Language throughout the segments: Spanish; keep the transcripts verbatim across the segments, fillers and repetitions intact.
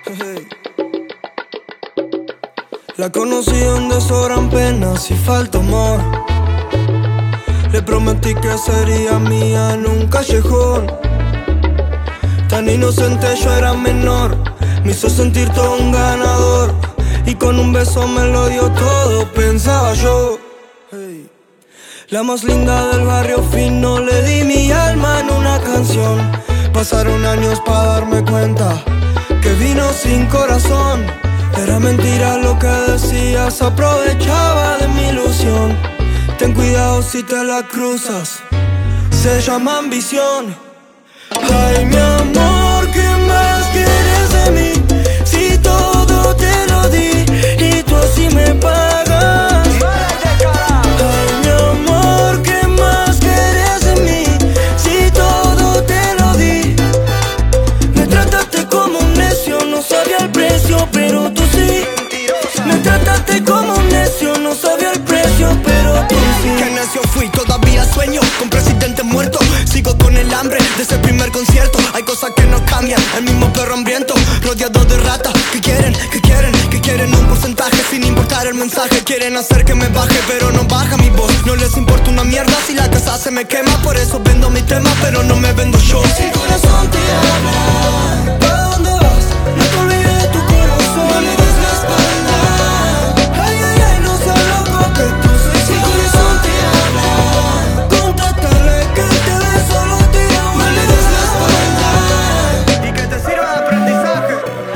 La conocí donde sobran penas y falta amor. Le prometí que sería mía en un callejón. Tan inocente yo era menor, me hizo sentir todo un ganador. Y con un beso me lo dio todo, pensaba yo. Hey. La más linda del barrio fino, le di mi alma en una canción. Pasaron años pa' darme cuenta que vino sin corazón. Era mentira lo que decías, aprovechaba de mi ilusión. Ten cuidado si te la cruzas, se llama ambición. Ay, mi amor, ¿qué más quieres de mí? Si todo te lo di y tú así me pagas. Ay, mi amor, ¿qué más quieres de mí? Si todo te lo di. Me trataste como un necio, no sabía el precio, pero tú sí. Me trataste como un necio, no sabía el precio, pero tú sí. Qué necio fui, todavía sueño con presidente muerto. Sigo con el hambre de ese primer concierto. Hay cosas que no cambian, el mismo perro hambriento, rodeado de ratas. Que quieren, que quieren, que quieren un porcentaje sin importar el mensaje. Quieren hacer que me baje, pero no baja mi voz. No les importa una mierda si la casa se me quema. Por eso vendo mi tema, pero no me vendo yo. Si el corazón te habla, ¿para dónde vas? No te olvides de tu corazón, no le des la espalda. Ay, ay, ay, no seas loco que tú soy. Si el corazón te habla, contáctale que te dé solo tiro. No le des la espalda y que te sirva de aprendizaje.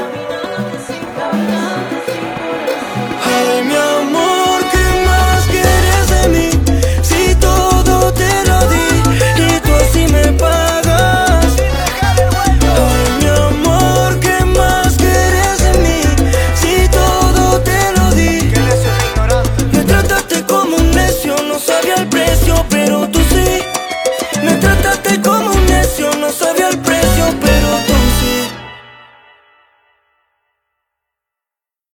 Ay, mi amor, ¿qué más quieres de mí? Si todo te lo di y tú así me pagas. Ay, mi amor, ¿qué más quieres de mí? Si todo te lo di. Me trataste como un necio, no sabía el precio, pero